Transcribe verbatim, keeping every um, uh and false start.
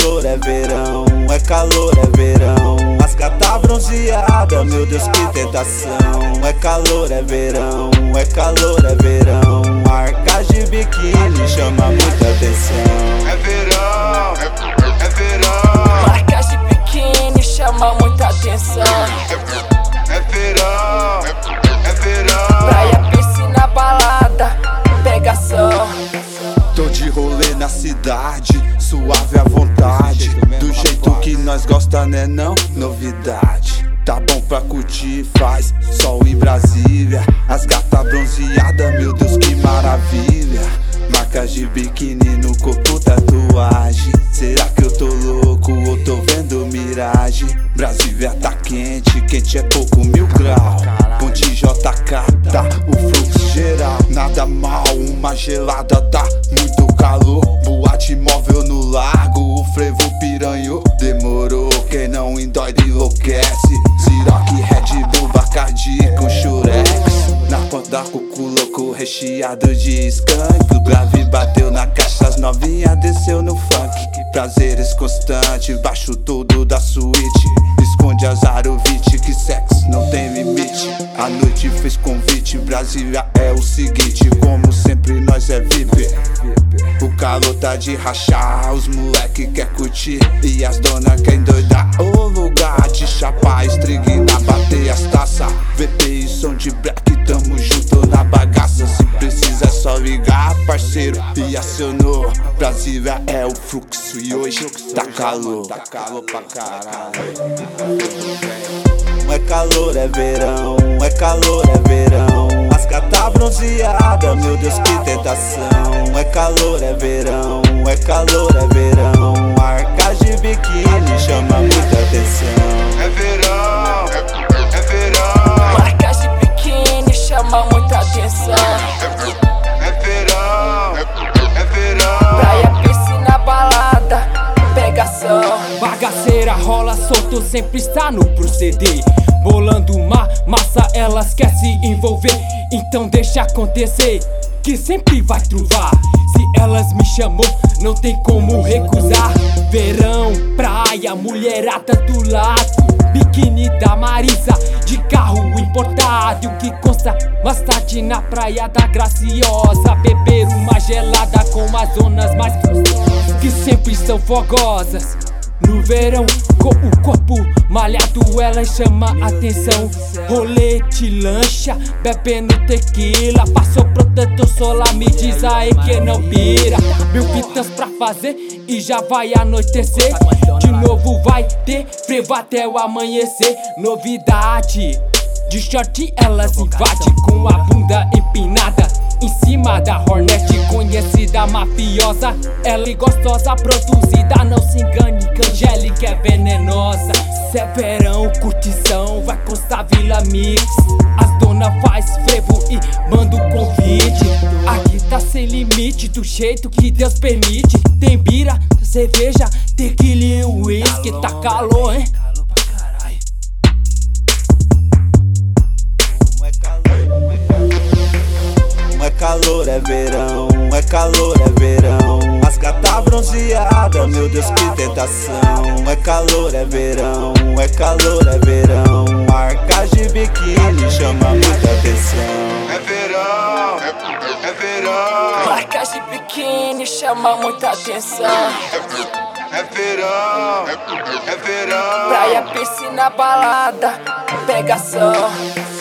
calor, é verão, é calor, é verão. As gata bronzeada, meu Deus que tentação. É calor, é verão, é calor, é verão. Marcas de biquíni chama muita atenção. É verão, é, é verão. Marcas de biquíni chama muita atenção. É, é verão, é, é verão. Praia, piscina, balada, pegação. Tô de rolê na cidade, suave à vontade. Do jeito que nós gosta, né não? Novidade. Tá bom pra curtir, faz sol em Brasília. As gata bronzeada, meu Deus que maravilha. Marcas de biquíni no corpo, tatuagem. Será que eu tô louco ou tô vendo miragem? Brasília tá quente, quente é pouco mil grau. Ponte J K, tá o fluxo geral. Nada mal, uma gelada, tá muito calor. Boate móvel no lago, o frevo piranho. Demorou, quem não endoida enlouquece. Ciroc, Red Bull, Bacardi com Xurex. Na ponta coco louco, recheado de skunk. O grave bateu na caixa, as novinha desceu no funk. Prazeres constantes, baixo todo da suíte. Esconde as arovite, que sexo não tem limite. A noite fez convite, Brasília é o seguinte. Como sempre nós é V I P. O calor tá de rachar, os moleque quer curtir e as dona quer endoidar. O lugar de chapar, estriguina, bater as taças. V P e som de black, tamo junto na bagaça. Se precisa é só ligar, parceiro, e acionou. Brasília é o fluxo e hoje tá calor. Tá calor pra caralho. É calor, é verão, é calor, é verão. As gata bronzeada, meu Deus que tentação. É calor, é verão, é calor, é verão. Marcas de biquíni chama muita atenção. É verão, é, é verão. Marcas de biquíni chama muita atenção. É, é verão, é, é verão. Praia, piscina, balada, pegação. Bagaceira rola solto, sempre está no proceder. Bolando uma massa, elas quer se envolver. Então deixa acontecer, que sempre vai truvar. Se elas me chamou, não tem como recusar. Verão, praia, mulherada do lado. Biquíni da Marisa, de carro importado. O que consta mais tarde na praia da Graciosa. Beber uma gelada com as zonas mais gostosas, que sempre são fogosas. No verão, com o corpo malhado, ela chama atenção. Rolete, lancha, bebendo tequila. Passou protetor solar, me diz aí que não pira. Mil fitas pra fazer e já vai anoitecer. De novo vai ter frevo até o amanhecer. Novidade, de short elas invade com a bunda empinada em cima da Hornet, conhecida mafiosa. Ela é gostosa, produzida, não se engane que Angélica é venenosa. Se é verão, curtição, vai constar Vila Mix. As dona faz frevo e manda o convite. Aqui tá sem limite, do jeito que Deus permite. Tem bira, cerveja, tequila e uísque. Tá calor, hein? É calor, é verão, é calor, é verão. As gata bronzeada, meu Deus que tentação. É calor, é verão, é calor, é verão. Marcas de biquíni chama muita atenção. É verão, é, é verão. Marcas de biquíni chama muita atenção. É, é verão, é, é verão. Praia, piscina, balada, pegação.